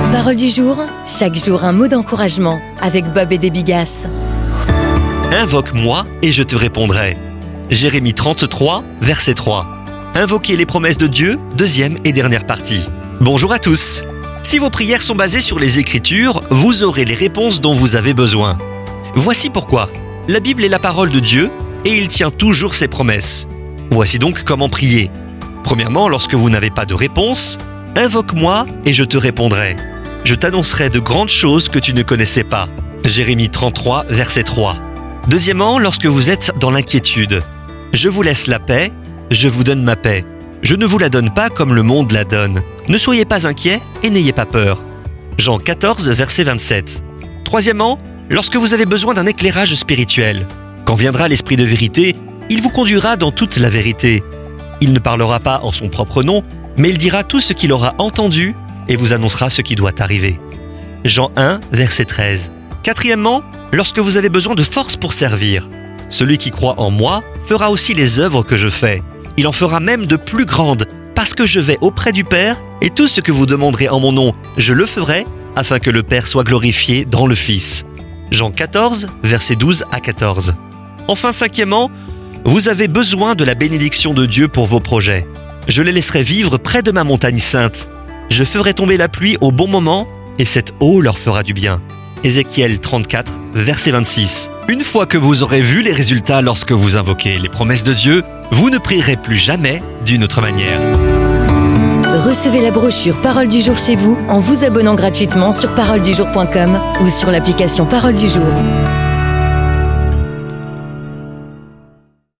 Parole du jour, chaque jour un mot d'encouragement avec Bob et des Bigas. Invoque-moi et je te répondrai. Jérémie 33, verset 3. Invoquez les promesses de Dieu, deuxième et dernière partie. Bonjour à tous. Si vos prières sont basées sur les Écritures, vous aurez les réponses dont vous avez besoin. Voici pourquoi. La Bible est la parole de Dieu et il tient toujours ses promesses. Voici donc comment prier. Premièrement, lorsque vous n'avez pas de réponse, invoque-moi et je te répondrai. Je t'annoncerai de grandes choses que tu ne connaissais pas. Jérémie 33, verset 3. Deuxièmement, lorsque vous êtes dans l'inquiétude, je vous laisse la paix, je vous donne ma paix. Je ne vous la donne pas comme le monde la donne. Ne soyez pas inquiets et n'ayez pas peur. Jean 14, verset 27. Troisièmement, lorsque vous avez besoin d'un éclairage spirituel, quand viendra l'Esprit de vérité, il vous conduira dans toute la vérité. Il ne parlera pas en son propre nom, mais il dira tout ce qu'il aura entendu et vous annoncera ce qui doit arriver. Jean 1, verset 13. Quatrièmement, lorsque vous avez besoin de force pour servir, celui qui croit en moi fera aussi les œuvres que je fais. Il en fera même de plus grandes, parce que je vais auprès du Père, et tout ce que vous demanderez en mon nom, je le ferai, afin que le Père soit glorifié dans le Fils. Jean 14, versets 12 à 14. Enfin, cinquièmement, vous avez besoin de la bénédiction de Dieu pour vos projets. Je les laisserai vivre près de ma montagne sainte. Je ferai tomber la pluie au bon moment, et cette eau leur fera du bien. Ézéchiel 34, verset 26. Une fois que vous aurez vu les résultats lorsque vous invoquez les promesses de Dieu, vous ne prierez plus jamais d'une autre manière. Recevez la brochure Parole du jour chez vous en vous abonnant gratuitement sur paroledujour.com ou sur l'application Parole du jour.